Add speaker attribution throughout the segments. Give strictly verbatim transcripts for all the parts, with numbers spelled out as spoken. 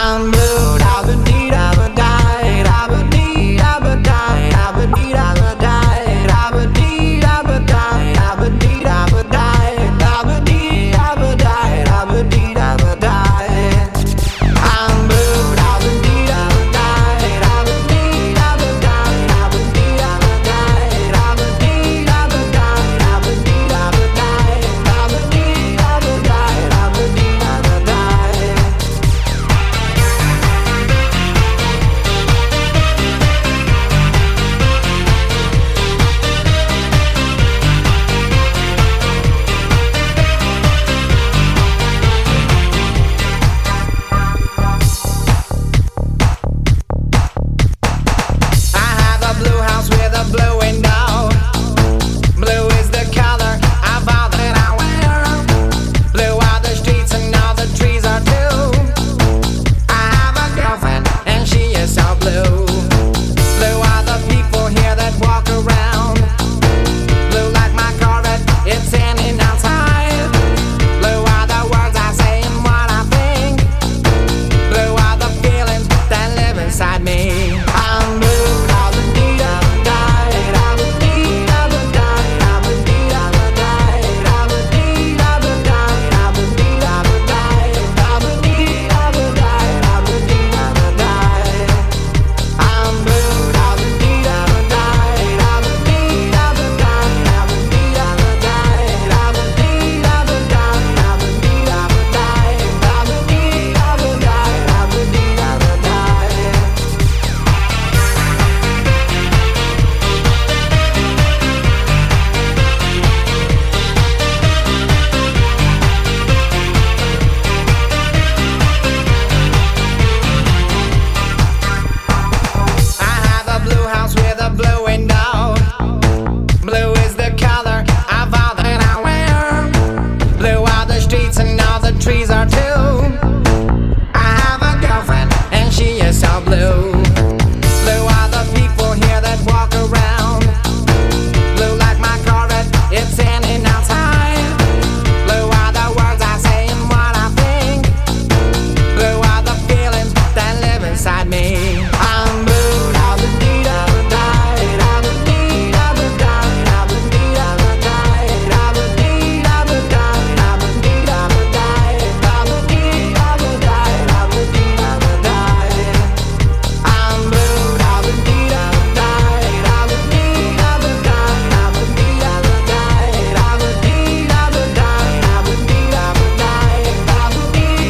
Speaker 1: I'm blue, I've been need, I've been died, I've been need, I've been died, I've been need, I've been died, I've been need, I've been died, I've been need, I've been died, I've been need, I've been died, I've been need, I've been died. I'm blue, I've been need, I've been died, I've been need, I've been died, I've been need, I've been died, I've been need, I've been died, I've been need, I've been died, I've been need, I've been died, I've been need, I've been died.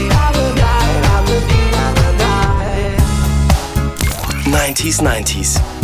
Speaker 2: nineties nineties